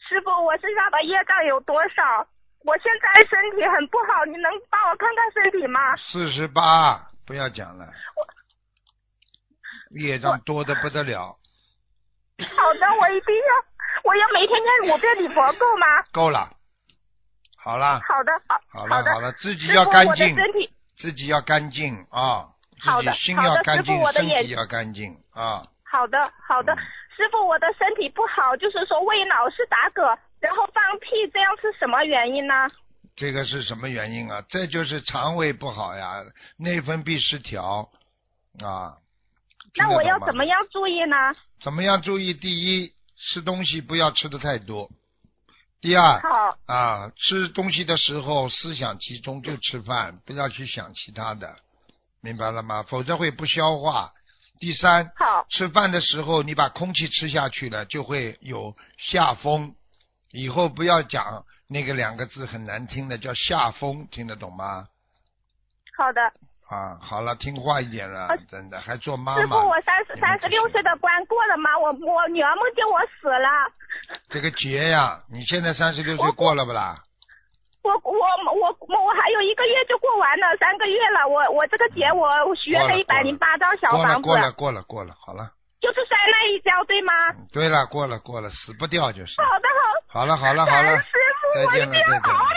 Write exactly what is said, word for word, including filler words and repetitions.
师傅，我身上的业障有多少？我现在身体很不好，你能帮我看看身体吗？ 四十八，不要讲了， 我业障多的不得了。 好的，我一定要，我要每天念五遍礼佛够吗？ 够了，好了， 好的，好， 好了， 的好了，自己要干净， 师父我的身体自己要干净啊， 好的自己心要干净， 好的师父我的眼身体要干净啊。 好的，好的， 嗯师傅，我的身体不好，就是说胃老是打嗝，然后放屁，这样是什么原因呢？ 这个是什么原因啊？这就是肠胃不好呀，内分泌失调啊。 那我要听得懂吗怎么样注意呢？ 怎么样注意？第一，吃东西不要吃的太多。第二， 好， 啊，吃东西的时候思想集中，就吃饭，不要去想其他的，明白了吗？否则会不消化。第三， 好， 吃饭的时候你把空气吃下去了，就会有下风。以后不要讲那个两个字很难听的，叫下风，听得懂吗？ 好的。 啊，好了，听话一点了， 呃真的，还做妈师傅， 妈。 我三十三十六岁的关过了吗？我我女儿梦见我死了。 这个劫呀，你现在三十六岁我过了不啦？ 我我我我我还有一个月就过完了，三个月了。我我这个节我许愿了一百零八张小过了房子， 过了过了过了，好了。 就是摔那一跤，对吗？ 对了，过了过了，死不掉就是。 好的好。 好了好了好了， 师傅，我一再见了再见了。 定要好好